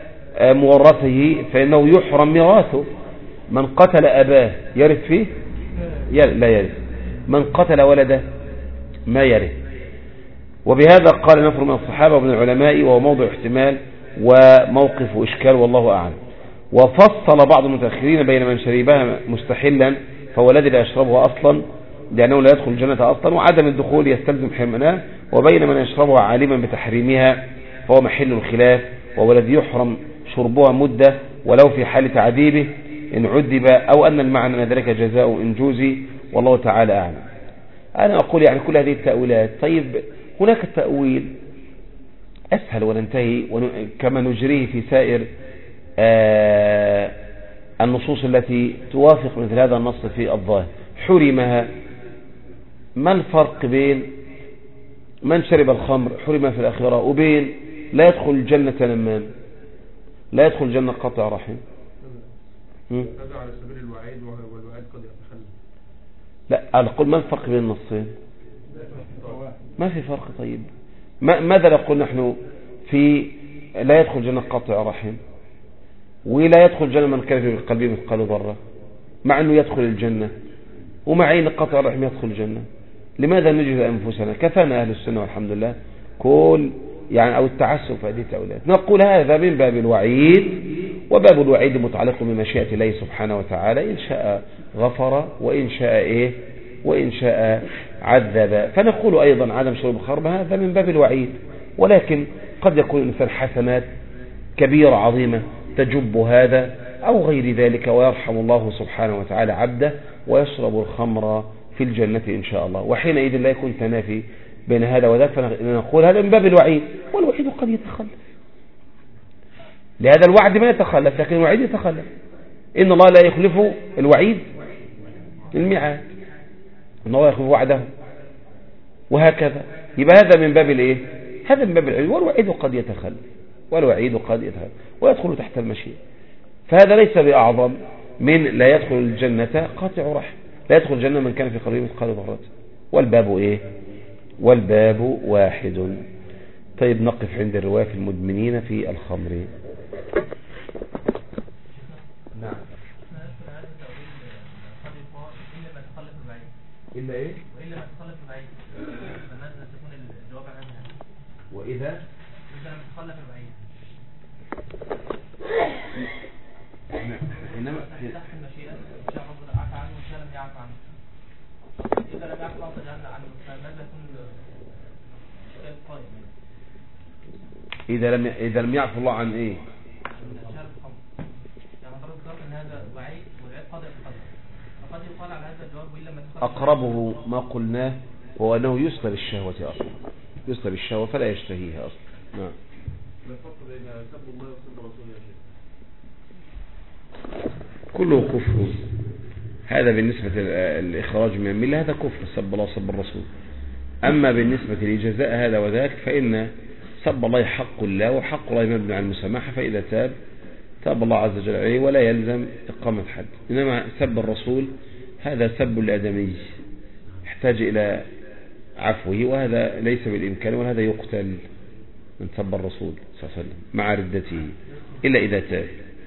مورثه فإنه يحرم ميراثه. من قتل أباه يرث فيه؟ لا يرث. من قتل ولده ما يرث. وبهذا قال نفر من الصحابة ومن العلماء، وهو موضع احتمال وموقف إشكال والله أعلم. وفصل بعض المتأخرين بين من شربها مستحلا فهو الذي لا يشربها أصلا لأنه لا يدخل الجنة أصلا، وعدم الدخول يستلزم حرمانها، وبين من يشربها عالما بتحريمها فهو محل الخلاف، وهو الذي يحرم شربها مدة ولو في حال تعذيبه إن عذب، أو أن المعنى أن ذلك جزاء إن جوزي، والله تعالى أعلم. أنا أقول يعني كل هذه التأويلات، طيب هناك التأويل أسهل وننتهي كما نجريه في سائر آه النصوص التي توافق مثل هذا النص في الظاهر. حرمها، ما الفرق بين من شرب الخمر حرم في الآخرة وبين لا يدخل الجنة نمان، لا يدخل الجنة قطع رحم؟ هذا على سبيل الوعيد، والوعيد قد يتخلف. لا أقول ما الفرق بين النصين؟ ما في فرق. طيب ما ماذا نقول نحن في لا يدخل الجنة قطع رحم ولا يدخل الجنة من كان في قلبه مثقال ذرة، مع أنه يدخل الجنة، ومع عين قطع الرحم يدخل الجنة؟ لماذا نجهد أنفسنا؟ كفانا أهل السنة والحمد لله كل يعني أو التعسف في هذه التأويلات. نقول هذا من باب الوعيد، وباب الوعيد متعلق بمشيئة الله سبحانه وتعالى، إن شاء غفر وإن شاء إيه وإن شاء عذب. فنقول أيضا عدم شرب الخمر هذا من باب الوعيد، ولكن قد يكون الإنسان حسنات كبيرة عظيمة تجب هذا أو غير ذلك، ويرحم الله سبحانه وتعالى عبده ويشرب الخمر في الجنة إن شاء الله، وحينئذ لا يكون تنافي بين هذا وذاك، فنقول هذا من باب الوعيد، والوعيد قد يتخلف. لهذا الوعد ما يتخلف، لكن الوعيد يتخلف. إن الله لا يخلف الوعيد الميعاد، إن الله يخلف وعده، وهكذا. يبقى هذا من باب الايه؟ هذا من باب الوعيد، والوعيد قد يتخلف، والوعيد قد يتخلف ويدخل تحت المشيئة. فهذا ليس بأعظم من لا يدخل الجنة قاطع رحم، لا يدخل الجنة من كان في قلبه مثقال ذرة. والباب ايه؟ والباب واحد. طيب نقف عند الرواية في المدمنين في الخمر. نعم. إلا إيه؟ وإلا ما تخلف البعيد، فالنازل تكون الجواب عنها. وإذا؟ إذا لم تخلف البعيد. إنما تحت المشيئة شاء ربنا عفى عنه وشاء لم يعفى عنه. إذا لم يعفى الله تجعلنا عنه، فالنازل تكون الشيء القائم. إذا لم إذا لم يعفو الله عن إيه؟ شارب الخمر. يعني حضرتك ذكرت أن هذا وعيد والعيد قد يتخلف. فقد يقال على هذا الجواب وإلا ما تخلف. أقربه ما قلناه هو أنه يسلب الشهوة أصلا، يسلب الشهوة فلا يشتهيها أصلا. نعم. ما الفرق بين سب الله وسب رسوله يا شيخ؟ كله كفر. هذا بالنسبة للإخراج من الملة هذا كفر، سب الله وسب الرسول. أما بالنسبة لجزاء هذا وذاك فإن سب الله حق الله، وحق الله مبني على المسامحة، فإذا تاب تاب الله عز وجل عليه ولا يلزم إقامة حد. إنما سب الرسول هذا سب الآدمي يحتاج إلى عفوه، وهذا ليس بالإمكان، وهذا يقتل من سب الرسول صلى الله عليه وسلم مع ردته إلا إذا تاب.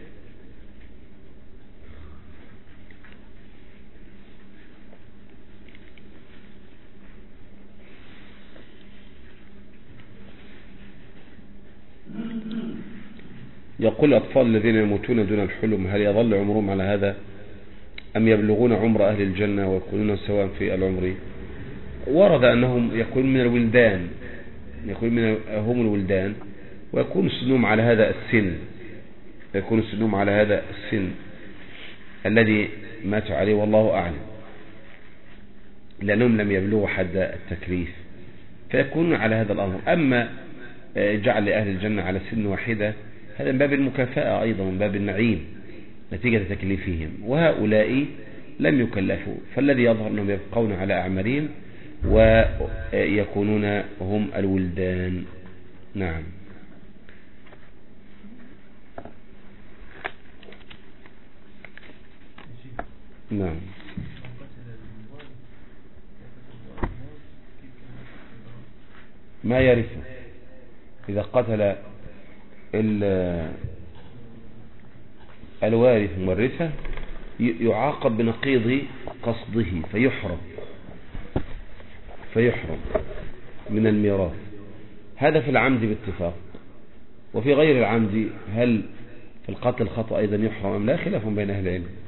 يقول الأطفال الذين يموتون دون الحلم هل يظل عمرهم على هذا أم يبلغون عمر أهل الجنة ويكونون سواء في العمر؟ ورد أنهم يكون من الولدان، يكون من هم الولدان، ويكون سنهم على هذا السن، يكون سنهم على هذا السن الذي ماتوا عليه، والله أعلم. لأنهم لم يبلغوا حد التكليف، فيكون على هذا الأمر. أما جعل أهل الجنة على سن واحدة هذا من باب المكافأة أيضا، من باب النعيم نتيجة تكليفهم، وهؤلاء لم يكلفوا، فالذي يظهر أنهم يبقون على أعمارهم ويكونون هم الولدان. نعم. نعم. ما يرثه إذا قتل الوارث مورثه يعاقب بنقيض قصده فيحرم فيحرم من الميراث. هذا في العمد باتفاق. وفي غير العمد هل في القتل خطأ أيضا يحرم أم لا؟ خلاف بين أهل العلم.